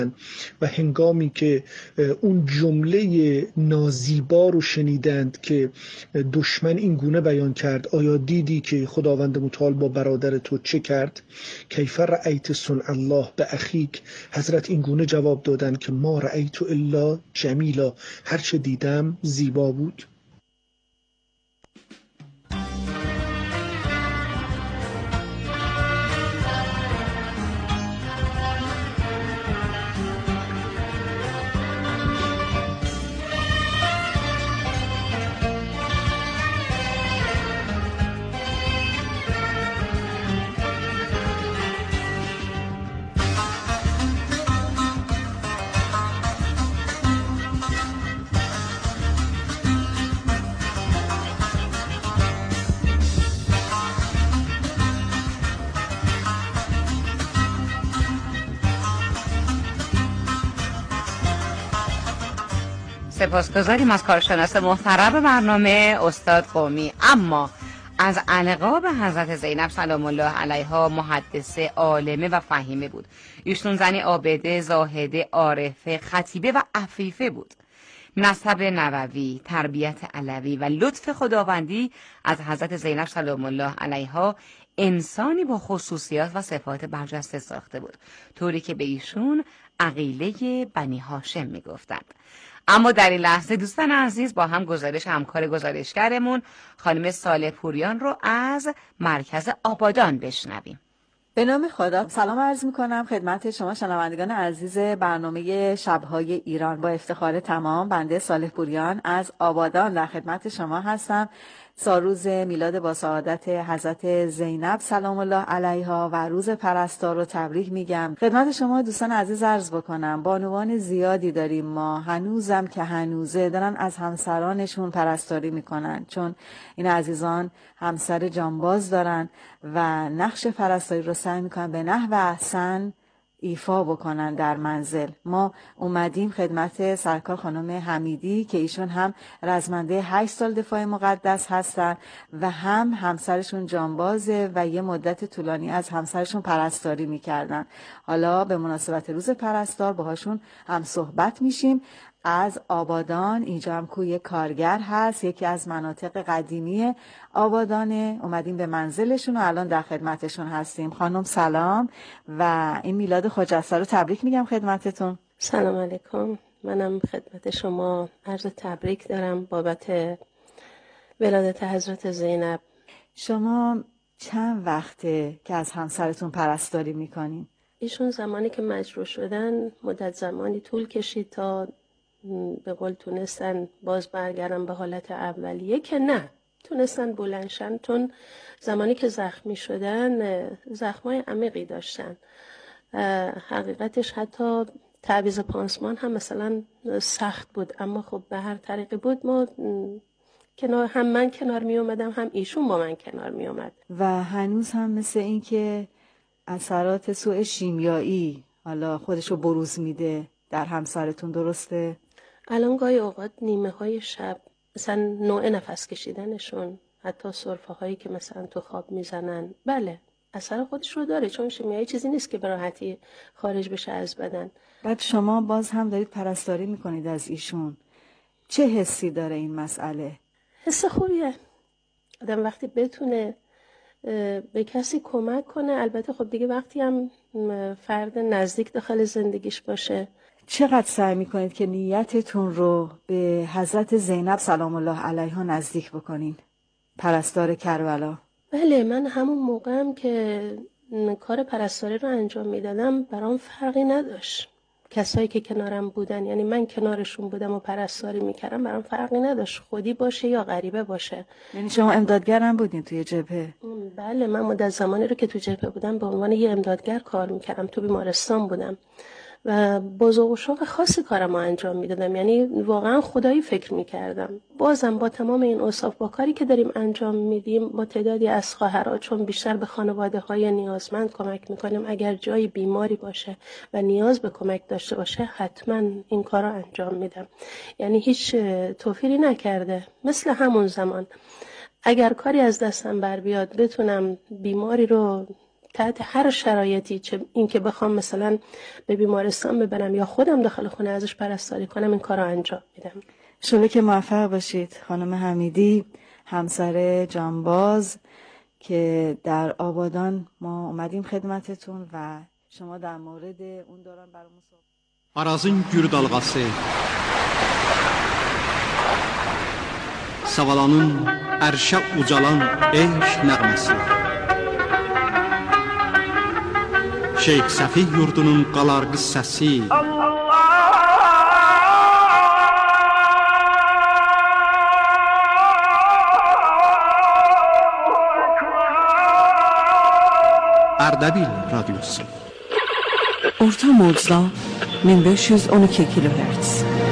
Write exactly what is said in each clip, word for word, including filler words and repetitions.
و هنگامی که اون جمله نازیبا رو شنیدند که دشمن این گونه بیان کرد: آیا دیدی که خداوند متعال با برادر تو چه کرد؟ کیف رأیت صنع الله به اخیک؟ حضرت این گونه جواب دادند که ما رأیت الا جمیلا، هر چه دیدم زیبا بود. سپاسگزاریم از کارشناس محترم برنامه استاد قمی. اما از القاب حضرت زینب سلام الله علیها محدثه، عالمه و فهیمه بود. ایشون زنی عابده، زاهده، عارفه، خطیبه و عفیفه بود. نسب نبوی، تربیت علوی و لطف خداوندی از حضرت زینب سلام الله علیها انسانی با خصوصیات و صفات برجسته ساخته بود، طوری که به ایشون عقیله بنی هاشم میگفتند. اما در این لحظه دوستان عزیز با هم گزارش همکار گزارشگرمون خانم صالح پوریان رو از مرکز آبادان بشنویم. به نام خدا سلام عرض میکنم خدمت شما شنوندگان عزیز برنامه شبهای ایران. با افتخار تمام بنده صالح پوریان از آبادان در خدمت شما هستم. سالروز میلاد با سعادت حضرت زینب سلام الله علیها و روز پرستار رو تبریک میگم. خدمت شما دوستان عزیز عرض بکنم بانوان زیادی داریم ما، هنوزم که هنوزه دارن از همسرانشون پرستاری میکنن، چون این عزیزان همسر جانباز دارن و نقش پرستاری رو سعی میکنن به نحو احسن ایفا بکنن در منزل. ما اومدیم خدمت سرکار خانم حمیدی که ایشون هم رزمنده هشت سال دفاع مقدس هستن و هم همسرشون جانبازه و یه مدت طولانی از همسرشون پرستاری میکردن. حالا به مناسبت روز پرستار باهاشون هم صحبت میشیم. از آبادان اینجا هم کوی کارگر هست، یکی از مناطق قدیمی آبادانه. اومدیم به منزلشون و الان در خدمتشون هستیم. خانم سلام و این میلاد خجسته رو تبریک میگم خدمتتون. سلام علیکم. منم خدمت شما عرض تبریک دارم بابت ولادت حضرت زینب. شما چند وقته که از همسرتون پرستاری میکنین؟ ایشون زمانی که مجروح شدن مدت زمانی طول کشید تا به قول تونستن باز برگردن به حالت اولیه که نه تونستن بلندشن، چون زمانی که زخمی شدن زخمای عمیقی داشتن. حقیقتش حتی تعویض پانسمان هم مثلا سخت بود، اما خب به هر طریقی بود ما کنار هم من کنار می اومدم هم ایشون با من کنار می اومد. و هنوز هم مثل این که اثرات سوء شیمیایی حالا خودشو بروز میده در همسرتون، درسته؟ الان گاهی اوقات نیمه های شب مثلا نوع نفس کشیدنشون، حتی سرفه هایی که مثلا تو خواب میزنن، بله اثر خودش رو داره، چون شیمیایی چیزی نیست که به راحتی خارج بشه از بدن. بعد شما باز هم دارید پرستاری میکنید از ایشون، چه حسی داره این مسئله؟ حس خوبیه. آدم وقتی بتونه به کسی کمک کنه، البته خب دیگه وقتی هم فرد نزدیک داخل زندگیش باشه. چقدر سعی میکنید که نیتتون رو به حضرت زینب سلام الله علیها نزدیک بکنین، پرستار کربلا؟ بله، من همون موقعم که کار پرستاری رو انجام میدادم برام فرقی نداشت کسایی که کنارم بودن، یعنی من کنارشون بودم و پرستاری میکردم، برام فرقی نداشت خودی باشه یا غریبه باشه. یعنی شما امدادگر هم بودین توی جبهه؟ بله، من مدت زمانی رو که توی جبهه بودم به عنوان یه امدادگر کار میکردم، تو بیمارستان بودم و با ذوق و شوق خاصی کارم رو انجام میدادم، یعنی واقعا خدایی فکر میکردم. بازم با تمام این اوصاف، با کاری که داریم انجام میدیم، با تعدادی از خواهرها، چون بیشتر به خانواده های نیازمند کمک میکنیم، اگر جایی بیماری باشه و نیاز به کمک داشته باشه حتما این کار رو انجام میدم. یعنی هیچ توفیری نکرده. مثل همون زمان اگر کاری از دستم بر بیاد بتونم بیماری رو تحت هر شرایطی، چه این که بخوام مثلا به بیمارستان ببرم یا خودم داخل خونه ازش پرستاری کنم، این کار رو انجام میدم. شما که موفق باشید خانم حمیدی، همسر جانباز، که در آبادان ما اومدیم خدمتتون و شما در مورد اون دوران برامون صحبت. Arazın gür dalğası, Savalanın ərşə ucalan eşq nəğməsi, Şeyx Səfih yurdunun qalar qıssəsi, Ərdəbil radyosu. Orta Moğuzda bin beş yüz on iki kilohertz.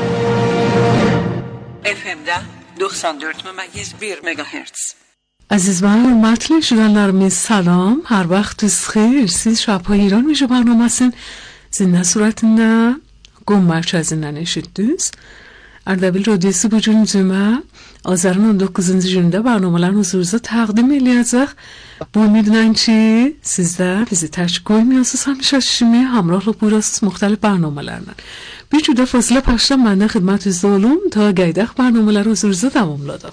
اف ام ده doksan dört ممیز bir megahertz. عزیزان مطلع şuranlarımız salam. Her vaxtınız xeyir. Siz Şabhay İran میشه برنامه‌سین زنده صورتinde قم merkezinden eşittiniz. Erdebil Radyosu bu gün cümə Azarın on doqquzuncu günündə برنامه‌ların huzurunuza təqdim eləyəcək. Bu ümidlə ki, sizlər bizi tərk qoymayasınız, həmişə şişimi hamrahlıq buyurasınız müxtəlif برنامه‌lərlə. Bir cüdə fasilə pəşdən məndən xidmətinizdə olum ta qəydək برنامه‌ları huzurunuza davamladıq.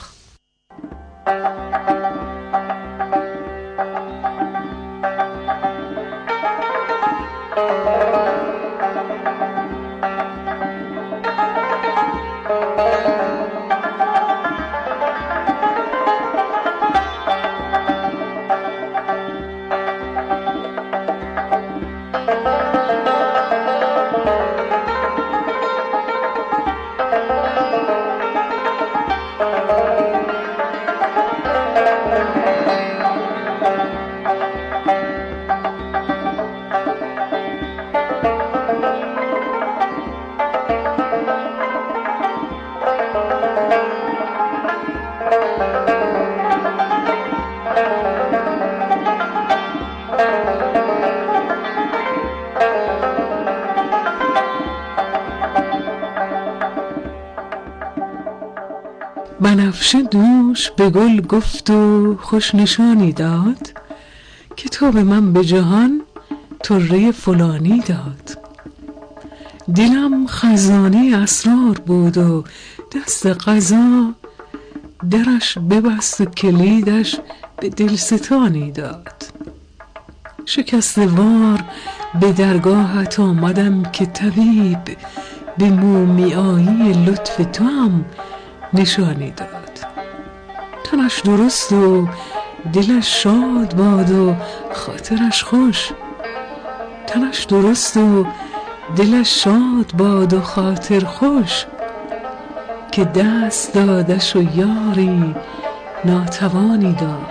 بنفشه دوش به گل گفت و خوش نشانی داد که تو به من به جهان طره فلانی داد. دلم خزانه اسرار بود و دست قضا درش ببست و کلیدش به دلستانی داد. شکسته وار به درگاهت آمدم که طبیب به مومیایی لطف تو هم نشانی داد. تنش درست و دلش شاد باد و خاطرش خوش. تنش درست و دلش شاد باد و خاطر خوش که دست دادش و یاری ناتوانی داد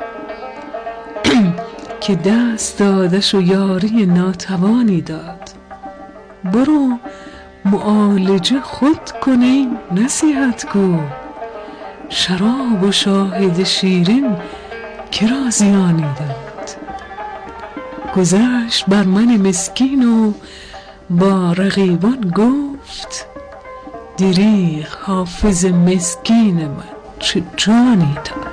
که دست دادش و یاری ناتوانی داد. برو معالجه خود کنی نصیحت کو، شراب و شاهد شیرین کرا زیانی داد. گذشت بر من مسکین و با رقیبان گفت دریغ حافظ مسکین من چه جانی داد.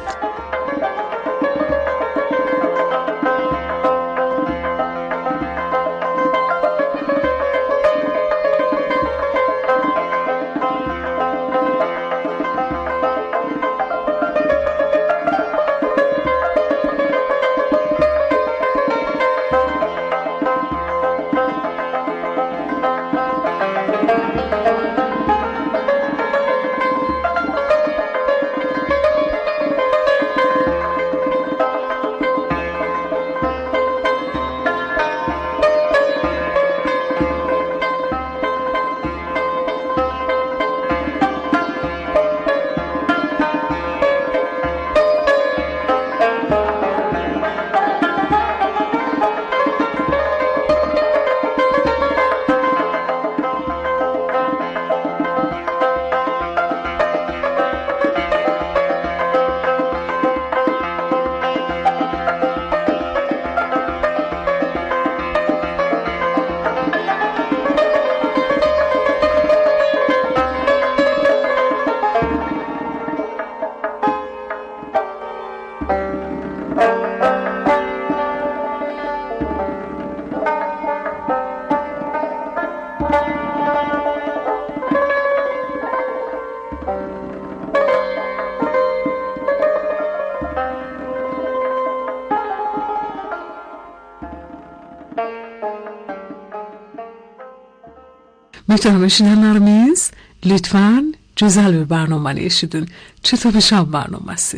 میتونمشین نرمیز لطفاً جزل به برنامه نیشیدون چطور بشم برنامه سی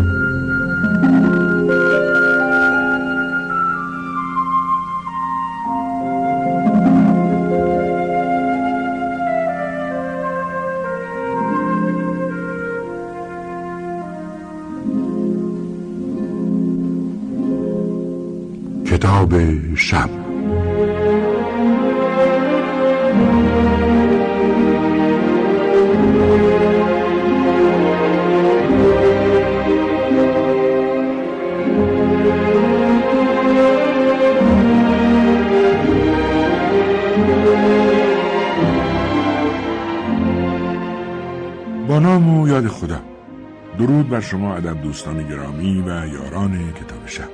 کتاب شب. با نام و یاد خدا. درود بر شما ادب دوستان گرامی و یاران کتاب شب.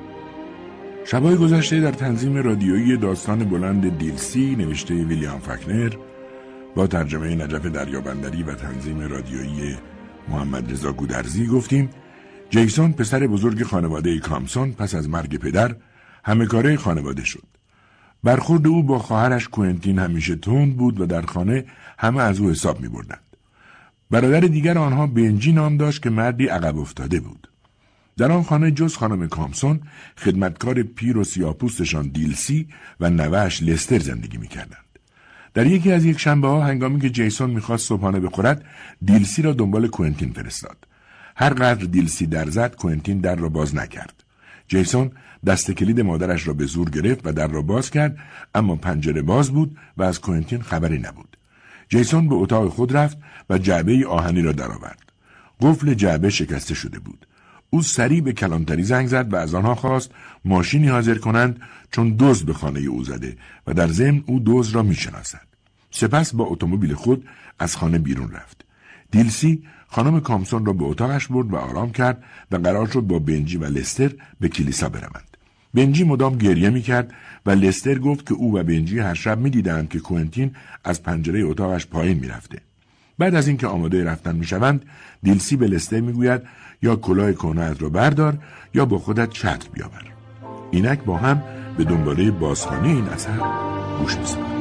شبای گذشته در تنظیم رادیویی داستان بلند دیلسی نوشته ویلیام فاکنر با ترجمه نجف دریابندری و تنظیم رادیویی محمد رضا گودرزی گفتیم جیسون پسر بزرگ خانواده کامسون پس از مرگ پدر همکاره خانواده شد. برخورد او با خواهرش کوئنتین همیشه تند بود و در خانه همه از او حساب می بردند. برادر دیگر آنها بنجی نام داشت که مردی عقب افتاده بود. در آن خانه جز خانم کامسون خدمتکار پیر و سیاه‌پوستشان دیلسی و نوه‌اش لستر زندگی می‌کردند. در یکی از یک شنبه ها هنگامی که جیسون می‌خواست صبحانه بخورد، دیلسی را دنبال کوئنتین فرستاد. هر قدر دیلسی در زد، کوئنتین در را باز نکرد. جیسون دست کلید مادرش را به زور گرفت و در را باز کرد، اما پنجره باز بود و از کوئنتین خبری نبود. جیسون به اتاق خود رفت و جعبه آهنی را درآورد. قفل جعبه شکسته شده بود. او سریع به کلانتری زنگ زد و از آنها خواست ماشینی حاضر کنند چون دزد به خانه او زده و در ضمن او دزد را میشناسد. سپس با اتومبیل خود از خانه بیرون رفت. دیلسی خانم کامسون را به اتاقش برد و آرام کرد و قرار شد با بنجی و لستر به کلیسا بروند. بنجی مدام گریه میکرد و لستر گفت که او و بنجی هر شب میدیدند که کوئنتین از پنجره اتاقش پایین میرفته. بعد از اینکه آماده رفتن میشوند، دیلسی به لستر میگوید یا کلاه کهنه‌ات را بردار یا با خودت چتر بیاور. اینک با هم به دنباله بازخوانی این اثر گوش می‌سپاریم.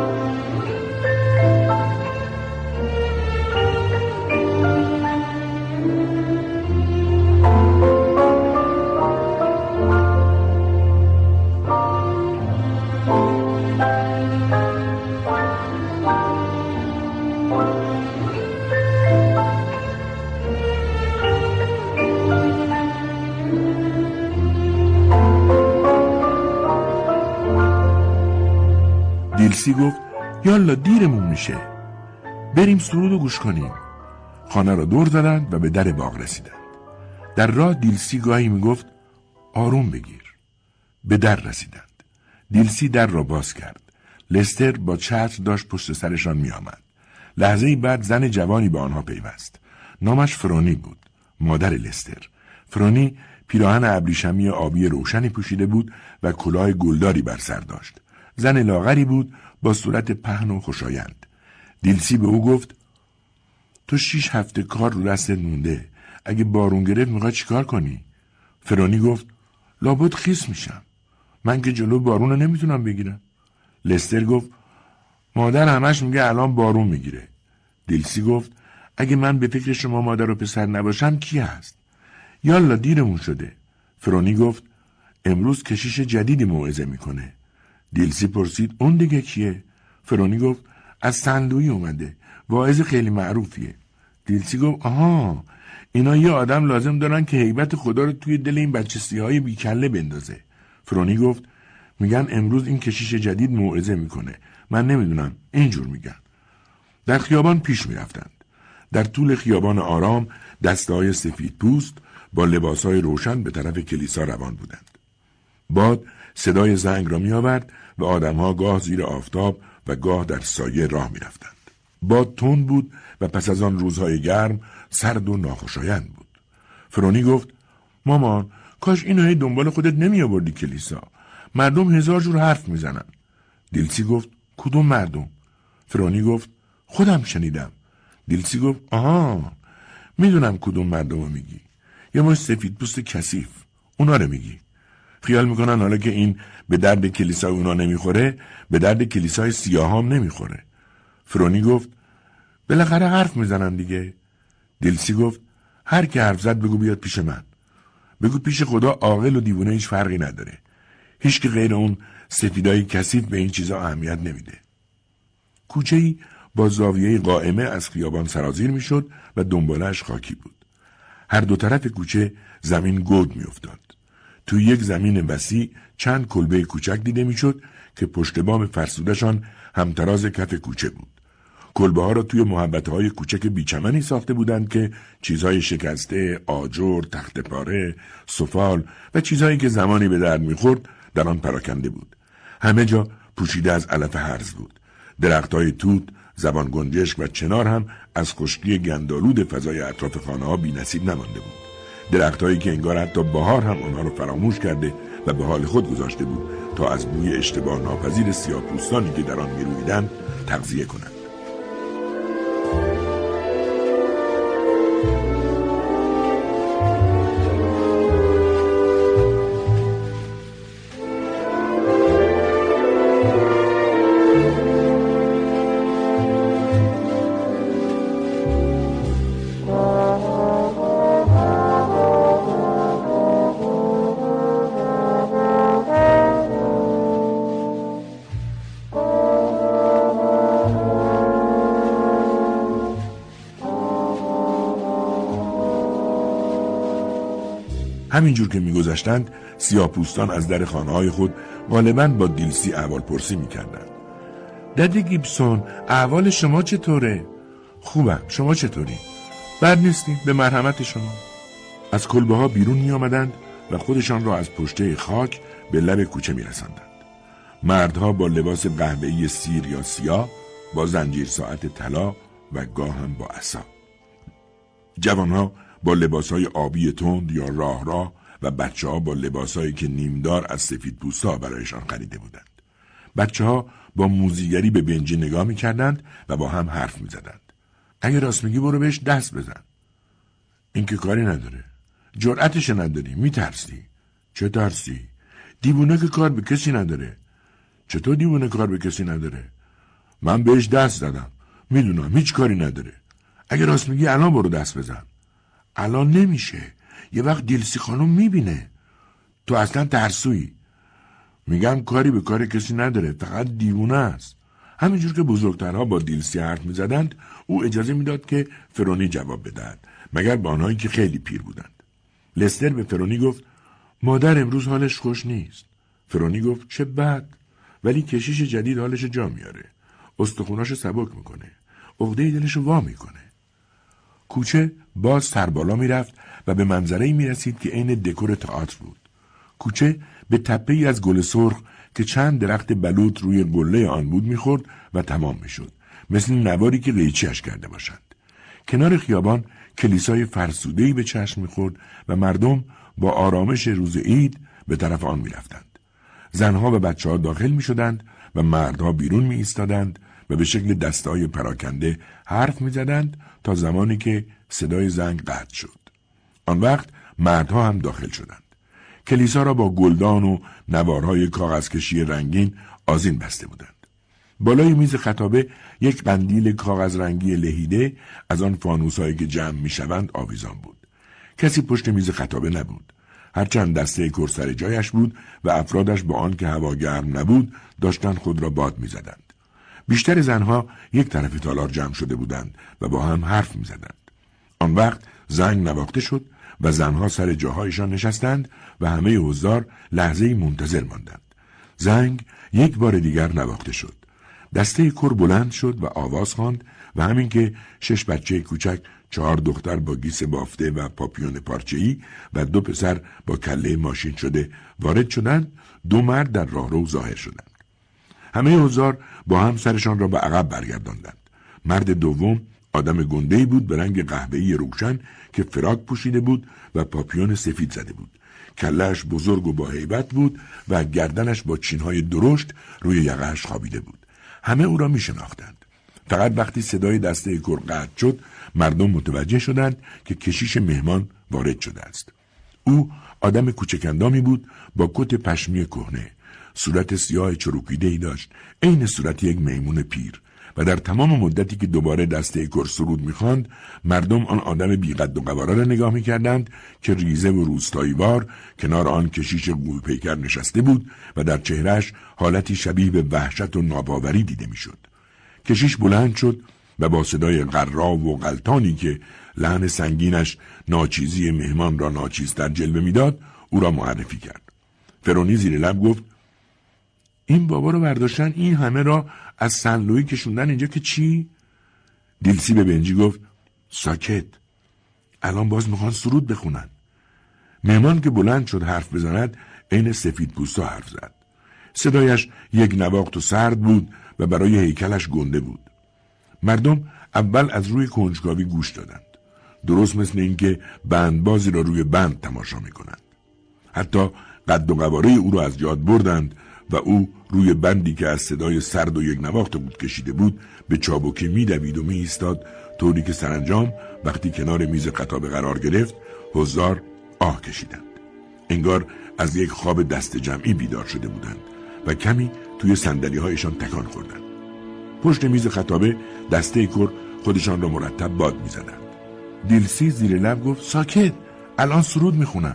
دیلسی گفت یالا دیرمون میشه، بریم سرود و گوش کنیم. خانه را دور زدند و به در باغ رسیدند. در راه دیلسی گاهی میگفت آروم بگیر. به در رسیدند. دیلسی در را باز کرد. لستر با چتر داشت پشت سرشان میآمد. لحظه‌ای بعد زن جوانی به آنها پیوست. نامش فرونی بود، مادر لستر. فرونی پیراهن ابریشمی آبی روشنی پوشیده بود و کلاه گلداری بر سر داشت. زن لاغری بود با صورت پهن و خوشایند. دیلسی به او گفت تو شیش هفته کار رو دستت مونده، اگه بارون گرفت میخوای چیکار کنی؟ فرونی گفت لابد خیس میشم، من که جلو بارون رو نمیتونم بگیرم. لستر گفت مادر همش میگه الان بارون میگیره. دیلسی گفت اگه من به فکر شما مادر و پسر نباشم کی هست؟ یالا دیرمون شده. فرونی گفت امروز کشیش جدیدی موعظه میکنه. دیلسی پرسید اون دیگه کیه؟ فرونی گفت از صندوقی اومده، واعظ خیلی معروفیه. دیلسی گفت آها، اینا یه آدم لازم دارن که هیبت خدا رو توی دل این بچه سیاهی بیکله بندازه. فرونی گفت میگن امروز این کشیش جدید موعظه میکنه، من نمیدونم، اینجور میگن. در خیابان پیش میرفتند. در طول خیابان آرام دسته‌های سفید پوست با لباسهای روشن به طرف کلیسا روان بودند. باد صدای زنگ را می آورد و آدمها گاه زیر آفتاب و گاه در سایه راه می رفتند. باد تند بود و پس از آن روزهای گرم سرد و ناخوشایند بود. فرونی گفت مامان کاش اینو هی دنبال خودت نمی آوردی کلیسا، مردم هزار جور حرف می زنن. دیلسی گفت کدوم مردم؟ فرونی گفت خودم شنیدم. دیلسی گفت آها، میدونم کدوم مردم رو میگی، یه مش سفید پوست کثیف، اونا رو میگی. خیال میکنن حالا که این به درد کلیسای اونا نمیخوره، به درد کلیسای سیاه هم نمیخوره. فرونی گفت بالاخره حرف میزنن دیگه. دیلسی گفت هر کی حرف زد بگو بیاد پیش من. بگو پیش خدا عاقل و دیوانه هیچ فرقی نداره. هیچ که غیر اون سفیدای کثیف به این چیزا اهمیت نمیده. کوچه‌ای با زاویه قائمه از خیابان سرازیر میشد و دنبالش خاکی بود. هر دو طرف کوچه زمین گود میافتاد. توی یک زمین وسیع چند کلبه کوچک دیده میشد که پشت بام فرسودشان همتراز کف کوچه بود. کلبه ها را توی محوطه های کوچک بیچمنی ساخته بودند که چیزهای شکسته، آجر، تخت پاره، سفال و چیزهایی که زمانی به درد میخورد در آن پراکنده بود. همه جا پوشیده از علف هرز بود. درختهای توت، زبان گنجشک و چنار هم از خشکی گندالود فضای اطراف خانه ها بی نصیب نمانده بود. درختهایی که انگار حتی بهار هم آنها را فراموش کرده و به حال خود گذاشته بود تا از بوی اشتباه ناپذیر سیاه‌پوستانی که در آن میرویدند تغذیه کنند. همینجور که میگذشتند سیاه‌پوستان از در خانه‌های خود غالباً با دیلسی احوالپرسی میکردند. دد گیبسون، احوال شما چطوره؟ خوبم، شما چطوری؟ بد نیستیم، به مرحمت شما. از کلبه ها بیرون می آمدند و خودشان را از پشته خاک به لب کوچه می رسندند. مردها با لباس قهوه‌ای سیر یا سیاه، با زنجیر ساعت طلا و گاه هم با عصا. جوانها با لباسهای آبی تند یا راه راه و بچه ها با لباسهایی که نیمدار از سفید پوستا برایشان خریده بودند. بچه ها با موزیگری به بنجی نگاه می کردند و با هم حرف می زدند. اگه راست میگی برو بهش دست بزن. این که کاری نداره. جرأتش نداری، می ترسی. چه ترسی؟ دیوونه که کار به کسی نداره. چطور دیوونه کار به کسی نداره؟ من بهش دست زدم. میدونم هیچ کاری نداره. اگه راست میگی الان برو دست بزن. الان نمیشه. یه وقت دیلسی خانم میبینه. تو اصلا ترسویی. میگم کاری به کار کسی نداره، فقط دیوونه است. همینجور که بزرگترها با دیلسی حرف میزدند، او اجازه میداد که فرونی جواب بدهد، مگر با آنهایی که خیلی پیر بودند. لستر به فرونی گفت مادر امروز حالش خوش نیست. فرونی گفت چه بد، ولی کشیش جدید حالش جا میاره. استخوناشو سبک میکنه. عقده دلشو وا میکنه. کوچه باز سربالا میرفت و به منظره‌ای میرسید که عین دکور تئاتر بود. کوچه به تپه‌ای از گل سرخ که چند درخت بلوط روی قله آن بود میخورد و تمام میشد، مثل نواری که قیچی‌اش کرده باشند. کنار خیابان کلیسای فرسوده‌ای به چشم میخورد و مردم با آرامش روز عید به طرف آن میرفتند. زنها و بچه‌ها داخل میشدند و مردها بیرون میایستادند و به شکل دسته‌های پراکنده حرف میزدند تا زمانی که صدای زنگ قطع شد. آن وقت مردها هم داخل شدند. کلیسا را با گلدان و نوارهای کاغذکشی رنگین آذین بسته بودند. بالای میز خطابه یک قندیل کاغذ رنگی لهیده از آن فانوس‌هایی که جمع میشوند آویزان بود. کسی پشت میز خطابه نبود. هرچند دسته کر سر جایش بود و افرادش با آن که هوا گرم نبود داشتند خود را باد میزدند. بیشتر زنها یک طرف تالار جمع شده بودند و با هم حرف میزدند. آن وقت زنگ نواخته شد و زنها سر جاهایشان نشستند و همه حضار لحظه‌ای منتظر ماندند. زنگ یک بار دیگر نواخته شد. دسته کر بلند شد و آواز خواند و همین که شش بچه کوچک، چهار دختر با گیس بافته و پاپیون پارچه‌ای و دو پسر با کله ماشین شده وارد شدند، دو مرد در راهرو ظاهر شدند. همه حضار با هم سرشان را به عقب برگرداندند. مرد دوم آدم گنده‌ای بود به رنگ قهوه‌ای روشن که فراک پوشیده بود و پاپیون سفید زده بود. کله‌اش بزرگ و با هیبت بود و گردنش با چینهای درشت روی یقه‌اش خوابیده بود. همه او را می‌شناختند. فقط وقتی صدای دسته کر قطع شد، مردم متوجه شدند که کشیش مهمان وارد شده است. او آدم کوچکندامی بود با کت پشمی کهنه. صورت سیاه چروکیده‌ای داشت، عین صورت یک میمون پیر و در تمام مدتی که دوباره دسته کر سرود می‌خواند، مردم آن آدم بی‌قد و قواره را نگاه می‌کردند که ریزه و روستایی‌وار کنار آن کشیش قوی پیکر نشسته بود و در چهرهش حالتی شبیه به وحشت و ناباوری دیده می‌شد. کشیش بلند شد و با صدای قراب و غلطانی که لحن سنگینش ناچیزی مهمان را ناچیزتر جلوه میداد او را معرفی کرد. فرونی زیر لب گفت: این بابا رو برداشتن این همه را از سن لویی کشوندن اینجا که چی؟ دیلسی به بنجی گفت: ساکت، الان باز میخوان سرود بخونن. مهمان که بلند شد حرف بزند عین سفید پوستا حرف زد. صدایش یک نواخت و سرد بود و برای هیکلش گنده بود. مردم اول از روی کنجکاوی گوش دادند، درست مثل اینکه بندبازی را روی بند تماشا میکنند. حتی قد و قواره او را از یاد بردند و او روی بندی که از صدای سرد و یک نواخت بود کشیده بود به چابکی میدوید و میایستاد، طوری که سرانجام وقتی کنار میز خطابه قرار گرفت حضار آه کشیدند. انگار از یک خواب دست جمعی بیدار شده بودند و کمی توی صندلی‌هایشان تکان خوردند. پشت میز خطابه دسته کر خودشان را مرتب باد میزدند. دیلسی زیر لب گفت: ساکت، الان سرود میخونم.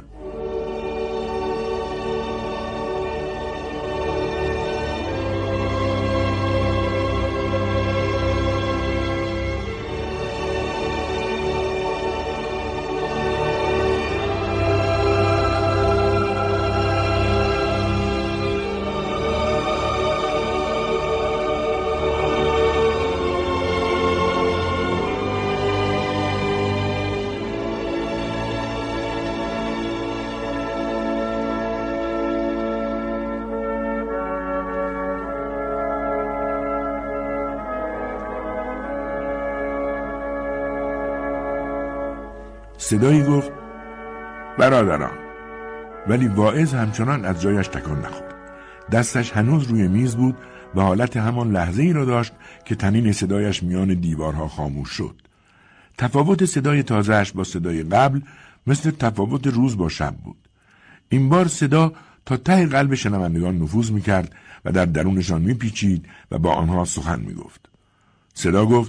صدایی گفت: برادران. ولی واعظ همچنان از جایش تکان نخورد. دستش هنوز روی میز بود و حالت همان لحظه ای را داشت که طنین صدایش میان دیوارها خاموش شد. تفاوت صدای تازهش با صدای قبل مثل تفاوت روز با شب بود. این بار صدا تا ته قلب شنوندگان نفوذ میکرد و در درونشان میپیچید و با آنها سخن میگفت. صدا گفت: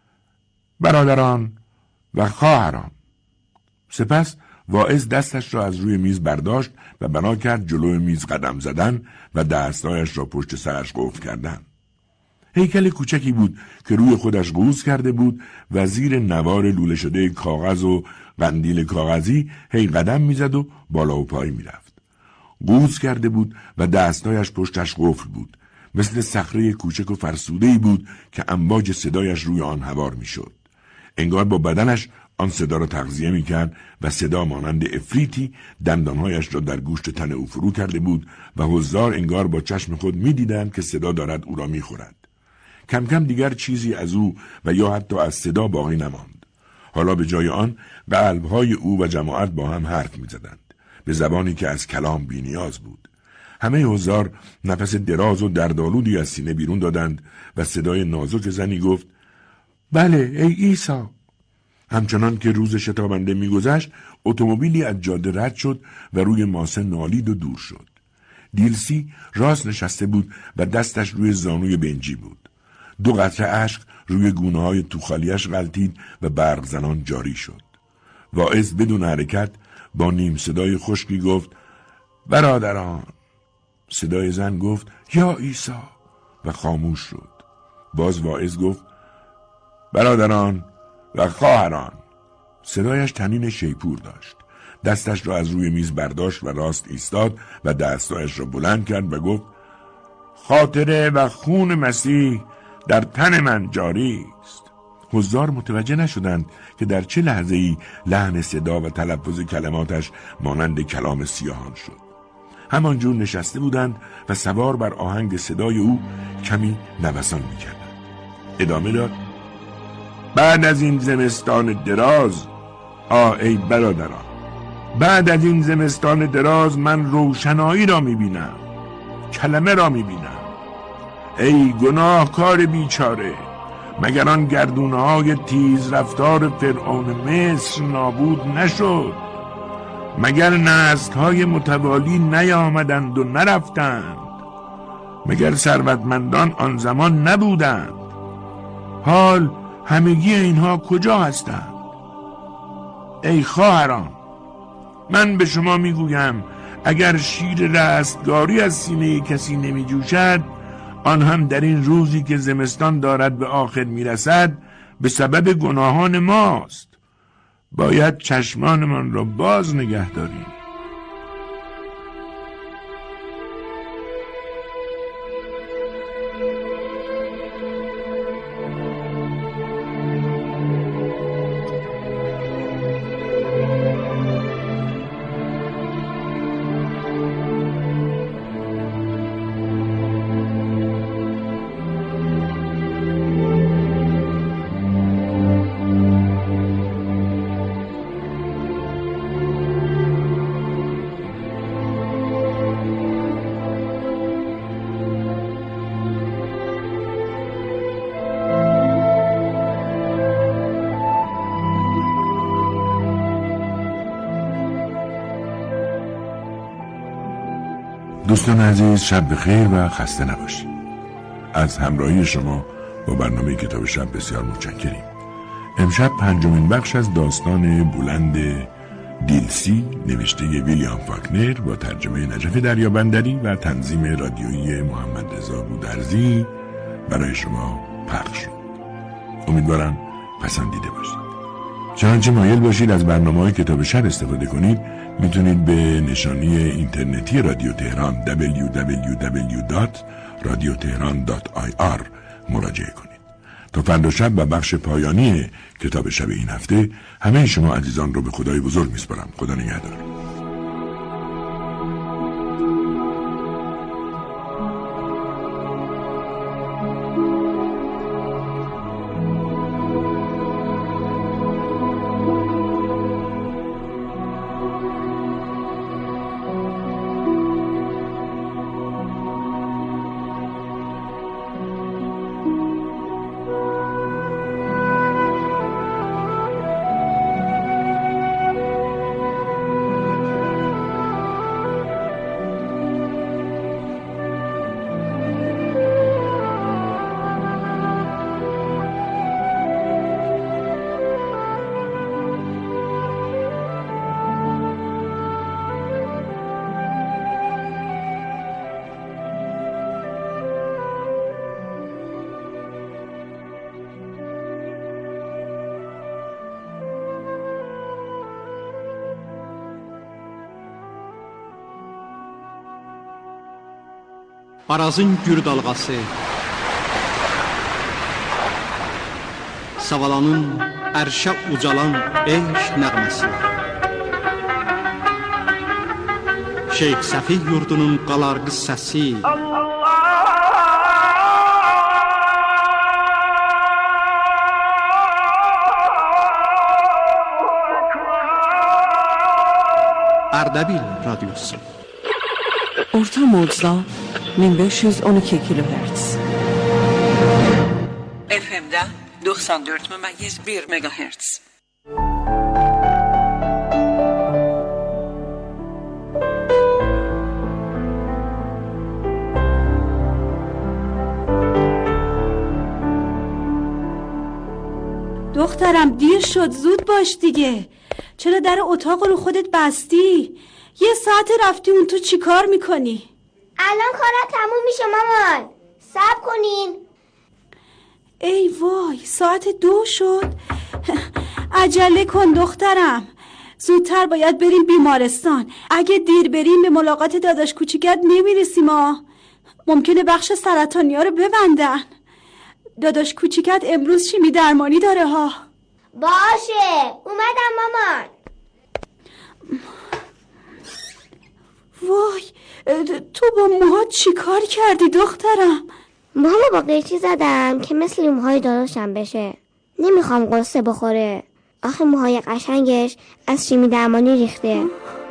برادران و خواهران. سپس واعظ دستش را از روی میز برداشت و بنا کرد جلوی میز قدم زدن و دستایش را پشت سرش قفل کردن. هیکل کوچکی بود که روی خودش قوز کرده بود و زیر نوار لوله شده کاغذ و قندیل کاغذی هی قدم میزد و بالا و پای میرفت. قوز کرده بود و دستایش پشتش قفل بود، مثل صخره کوچک و فرسوده‌ای بود که امواج صدایش روی آن هوار میشد. انگار با بدنش آن صدا را تغذیه میکرد و صدا مانند افریتی دندانهایش را در گوشت تن او فرو کرده بود و حضار انگار با چشم خود میدیدند که صدا دارد او را میخورد. کم کم دیگر چیزی از او و یا حتی از صدا باقی نماند. حالا به جای آن قلبهای او و جماعت با هم حرف میزدند، به زبانی که از کلام بی نیاز بود. همه حضار نفس دراز و دردآلودی از سینه بیرون دادند و صدای نازک زنی گفت: بله ای عیسی. همچنان که روز شتابنده میگذشت، اتومبیلی از جاده رد شد و روی ماسه نالید و دور شد. دیلسی راست نشسته بود و دستش روی زانوی بنجی بود. دو قطره اشک روی گونه‌های توخالیش غلتید و برق زنان جاری شد. واعظ بدون حرکت با نیم صدای خشکی گفت: برادران. صدای زن گفت: یا عیسی، و خاموش شد. باز واعظ گفت: برادران و خواهران. صدایش طنین شیپور داشت. دستش را از روی میز برداشت و راست ایستاد و دستایش را بلند کرد و گفت: خاطره و خون مسیح در تن من جاری است. حضار متوجه نشدند که در چه لحظه‌ای لحن صدا و تلفظ کلماتش مانند کلام سیاهان شد. همانجور نشسته بودند و سوار بر آهنگ صدای او کمی نوسان می‌کردند. ادامه داد: بعد از این زمستان دراز، آه ای برادران، بعد از این زمستان دراز من روشنایی را می‌بینم، کلمه را می‌بینم. ای گناهکار بیچاره، مگر آن گردونه‌های تیز رفتار فرعون مصر نابود نشد؟ مگر نسل‌های متوالی نیامدند و نرفتند؟ مگر ثروتمندان آن زمان نبودند؟ حال همگی اینها کجا هستند؟ ای خواهران، من به شما میگویم اگر شیر رستگاری از سینه کسی نمی جوشد، آن هم در این روزی که زمستان دارد به آخر میرسد به سبب گناهان ماست. باید چشمانمان را باز نگه داریم. دوستان عزیز، شب بخیر و خسته نباشید. از همراهی شما با برنامه کتاب شب بسیار متشکریم. امشب پنجمین بخش از داستان بلند دیلسی نوشته ویلیام فاکنر با ترجمه نجف دریابندری و تنظیم رادیویی محمد رضا بودرزی برای شما پخش شد. امیدوارم پسندیده باشید. چنانچه مایل باشید از برنامه‌های کتاب شب استفاده کنید، میتونید به نشانی اینترنتی رادیو تهران دبلیو دبلیو دبلیو دات رادیو تهران دات آی آر مراجعه کنید. تا فردا شب و بخش پایانی کتاب شب این هفته همه شما عزیزان رو به خدای بزرگ میسپارم. خدا نگهدار. Arazın gür dalğası, Savalanın ərşə ucalan eşq nəğməsi, Şeyx Səfih yurdunun qalar qıssəsi, Ərdəbil radyosu. Orta modda min beş yüz on iki kilohertz. F M'de doksan dört mümeyiz bir megahertz. دخترم دیر شد، زود باش دیگه. چرا در اتاق رو خودت بستی؟ یه ساعت رفتی اون تو چی کار میکنی؟ الان کارا تموم میشه مامان، صبر کنین. ای وای، ساعت دو شد. عجله کن دخترم، زودتر باید بریم بیمارستان. اگه دیر بریم به ملاقات داداش کوچیکت نمیرسیم ها. ممکنه بخش سرطانی ها رو ببندن. داداش کوچیکت امروز شیمی درمانی داره ها. باشه، اومدم مامان. وای، تو با موهات چی کار کردی دخترم؟ ماما با قیچی زدم که مثل موهای داداشم بشه. نمیخوام قصه بخوره. آخه موهای قشنگش از شیمی درمانی ریخته.